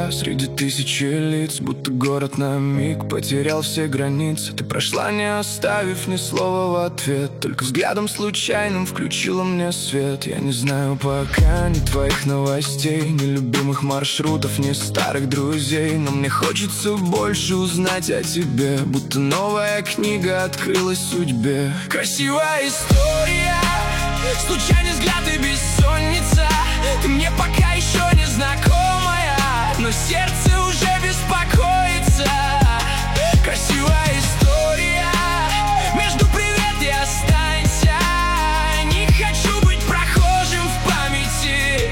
тебя среди тысячи лиц, будто город на миг потерял все границы. Ты прошла, не оставив ни слова в ответ, только взглядом случайным включила мне свет. Я не знаю пока ни твоих новостей, ни любимых маршрутов, ни старых друзей, но мне хочется больше узнать о тебе, будто новая книга открылась судьбе. Красивая история, случайный взгляд и бессонница. Ты мне пока еще не знакомая, но сердце уже беспокоится. Красивая история, между привет и останься. Не хочу быть прохожим в памяти.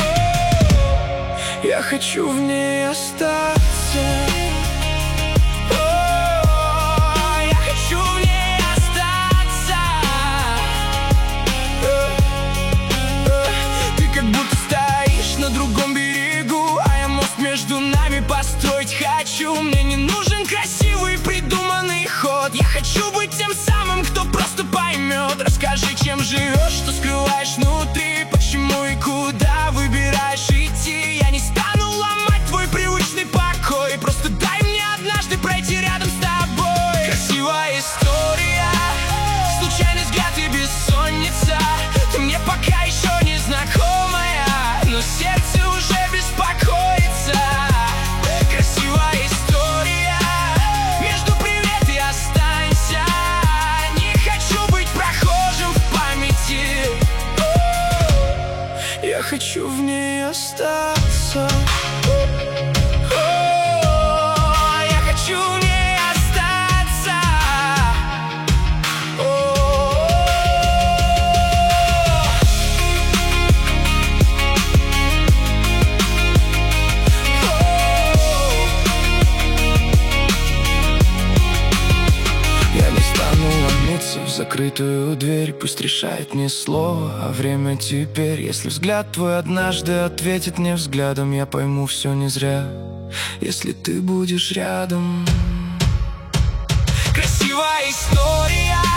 Я хочу в ней остаться. Между нами построить хочу. Мне не нужен красивый придуманный ход. Я хочу быть тем самым, кто просто поймет. Расскажи, чем живешь, что скрываешь внутри, почему и куда выбираешь идти. Я не стану ломать твой привычный покой, просто дай мне однажды пройти рядом с тобой. Красивая история, случайный взгляд и бессонница. Ты мне пока еще не знакомая, но сердце уже беспокоится. Я хочу в ней остаться. Я хочу в ней остаться. Я не стану ломиться в закрытую дверь, пусть решает не слово, а время теперь. Если взгляд твой однажды ответит мне взглядом, я пойму, все не зря, если ты будешь рядом. Красивая история,